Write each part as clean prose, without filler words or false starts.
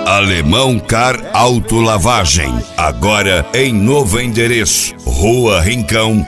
Alemão Car Autolavagem, agora em novo endereço, Rua Rincão,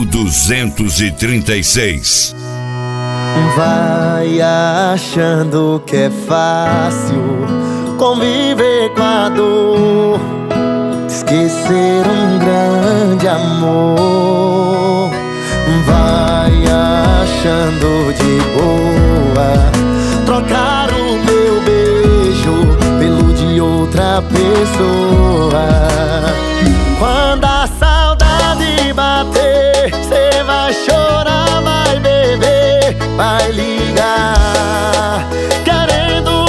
1236. Vai achando que é fácil conviver com a dor, esquecer um grande amor. Vai achando de boa trocar o meu beijo pelo de outra pessoa. Quando a saudade bater, cê vai chorar, vai beber, vai ligar querendo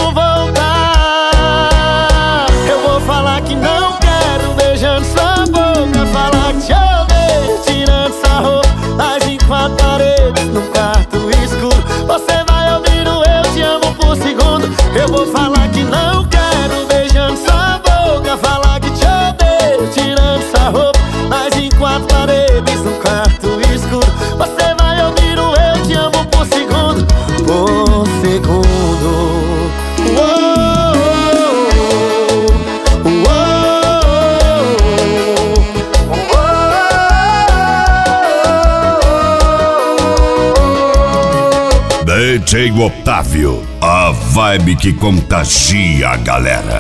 voltar. Eu vou falar que não quero, beijando sua boca, falar que te odeio, tirando sua roupa, mas em quatro paredes, num quarto escuro, você vai ouvir o eu te amo por segundo. Eu vou falar que não quero, beijando sua boca, falar que te odeio, tirando sua roupa, mas em quatro paredes, num quarto escuro, você vai ouvir o eu te amo por segundo. Por segundo. DJ Otávio, a vibe que contagia a galera.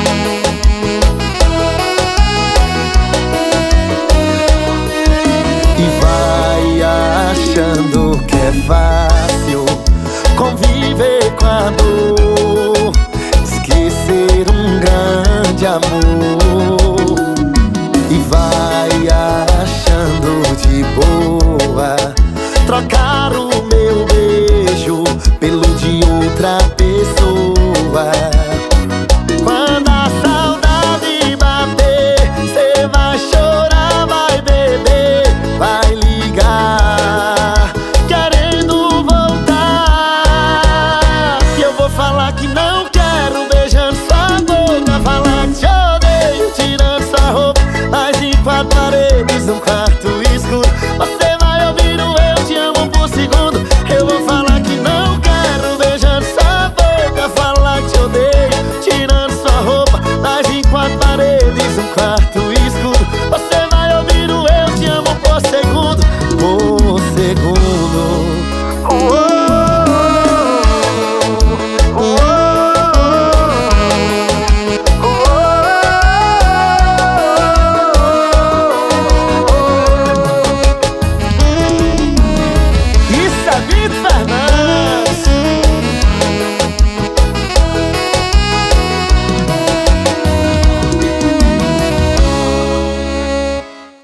E vai achando que é fácil conviver com a dor, esquecer um grande amor. E vai